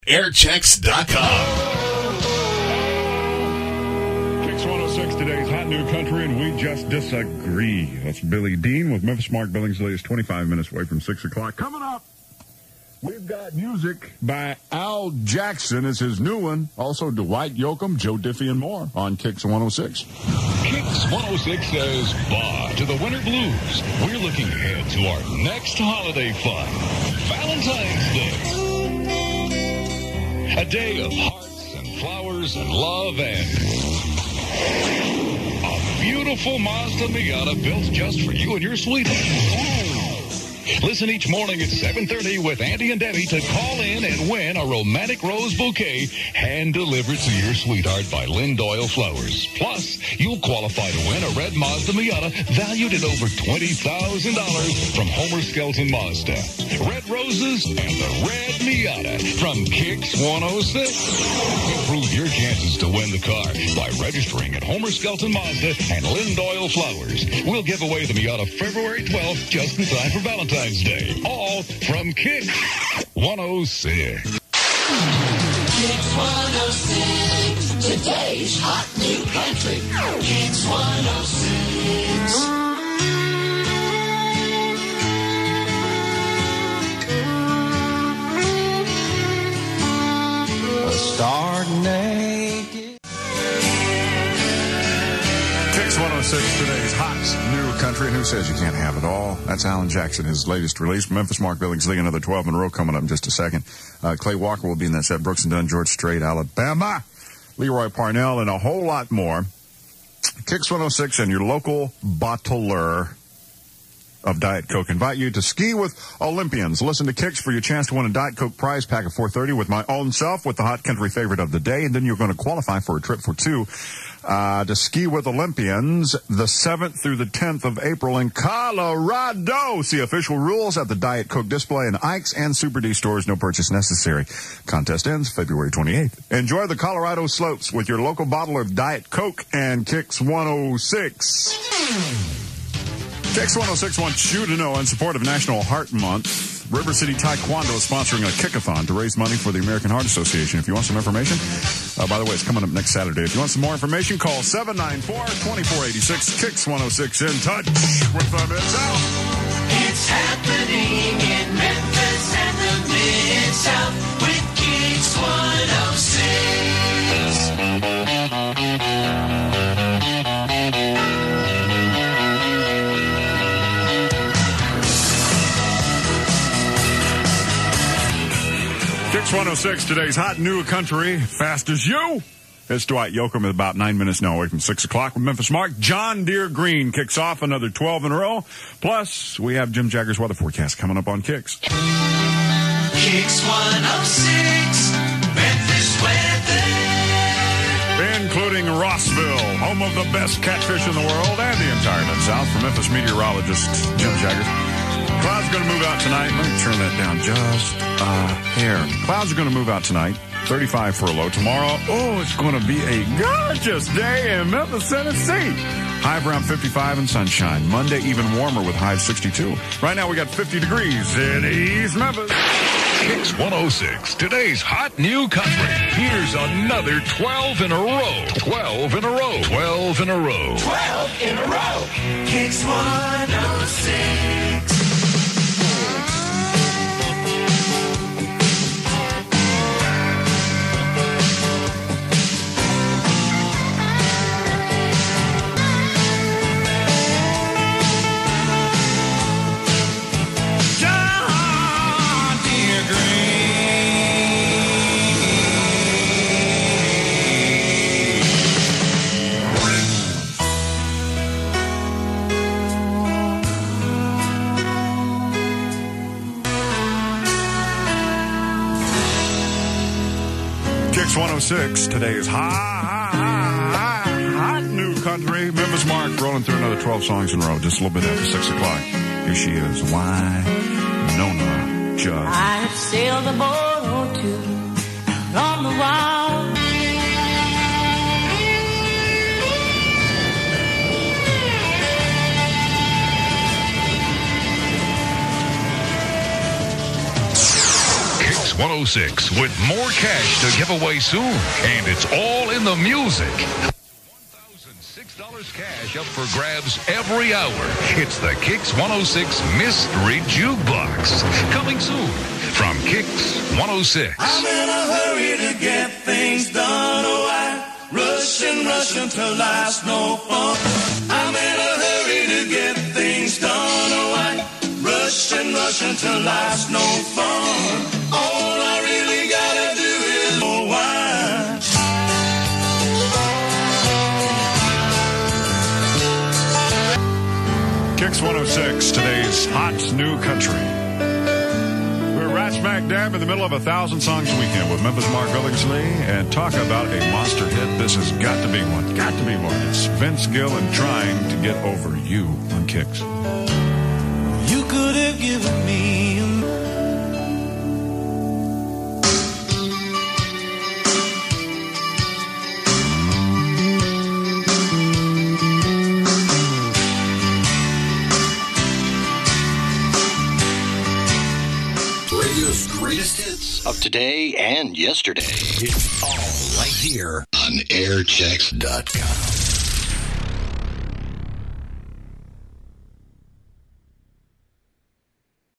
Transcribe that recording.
Airchecks.com. Kicks 106, today's hot new country, and we just disagree. That's Billy Dean with Memphis Mark Billingsley. Is 25 minutes away from 6 o'clock. Coming up, we've got music by Al Jackson. It's his new one. Also, Dwight Yoakam, Joe Diffie, and more on Kicks 106. Kicks 106 says bye to the winter blues. We're looking ahead to our next holiday fun, Valentine's Day. A day of hearts and flowers and love and a beautiful Mazda Miata built just for you and your sweetheart. Listen each morning at 7:30 with Andy and Debbie to call in and win a romantic rose bouquet hand-delivered to your sweetheart by Lynn Doyle Flowers. Plus, you'll qualify to win a red Mazda Miata valued at over $20,000 from Homer Skelton Mazda. Red roses and the red Miata from Kicks 106. Improve your chances to win the car by registering at Homer Skelton Mazda and Lynn Doyle Flowers. We'll give away the Miata February 12th just in time for Valentine's Day. All from Kicks 106. Kicks 106. Today's hot new country. Kicks 106. Start naked. Kicks 106, today's hot new country. And who says you can't have it all? That's Alan Jackson, his latest release. Memphis Mark Billingsley, another 12 in a row coming up in just a second. Clay Walker will be in that set. Brooks and Dunn, George Strait, Alabama. Leroy Parnell, and a whole lot more. Kicks 106 and your local bottler of Diet Coke invite you to ski with Olympians. Listen to Kicks for your chance to win a Diet Coke prize pack of 430 with my own self with the hot country favorite of the day. And then you're going to qualify for a trip for two to ski with Olympians the 7th through the 10th of April in Colorado. See official rules at the Diet Coke display in Ike's and Super D stores. No purchase necessary. Contest ends February 28th. Enjoy the Colorado slopes with your local bottle of Diet Coke and Kicks 106. Kicks 106 wants you to know, in support of National Heart Month, River City Taekwondo is sponsoring a kickathon to raise money for the American Heart Association. If you want some information, by the way, it's coming up next Saturday. If you want some more information, call 794-2486. Kicks 106 in touch with the Mid-South. It's happening in Memphis and the Mid-South with Kicks 106. Kicks 106, today's hot new country, fast as you. It's Dwight Yoakam at about 9 minutes now away from 6 o'clock with Memphis Mark. John Deere Green kicks off another 12 in a row. Plus, we have Jim Jagger's weather forecast coming up on Kicks. Kicks 106, Memphis weather. Including Rossville, home of the best catfish in the world and the entire Mid-South. For Memphis meteorologist Jim Jagger. Clouds are going to move out tonight. Let me turn that down just a hair. Clouds are going to move out tonight. 35 for a low. Tomorrow, it's going to be a gorgeous day in Memphis, Tennessee. High of around 55 and sunshine. Monday, even warmer with high of 62. Right now, we got 50 degrees in East Memphis. Kicks 106, today's hot new country. Here's another 12 in a row. 12 in a row. 12 in a row. 12 in a row. Kicks 106. Kicks 106, today's hot new country. Memphis Mark rolling through another 12 songs in a row, just a little bit after 6 o'clock. Here she is, Wynonna Judd. I have sailed a boat or two out on the wild. 106 with more cash to give away soon. And it's all in the music. $1,006 cash up for grabs every hour. It's the Kicks 106 Mystery Jukebox. Coming soon from Kicks 106. I'm in a hurry to get things done. Oh, I rush until life's no fun. I'm in a hurry to get things done. Oh, I rush until life's no fun. All I really gotta do is know why. Kicks 106, today's hot new country. We're right smack dab in the middle of 1,000 Songs Weekend with Memphis Mark Billingsley, and talk about a monster hit. This has got to be one. Got to be one. It's Vince Gill and Trying to Get Over You on Kicks. You could have given me Radio's greatest hits of today and yesterday. It's all right here on airchecks.com.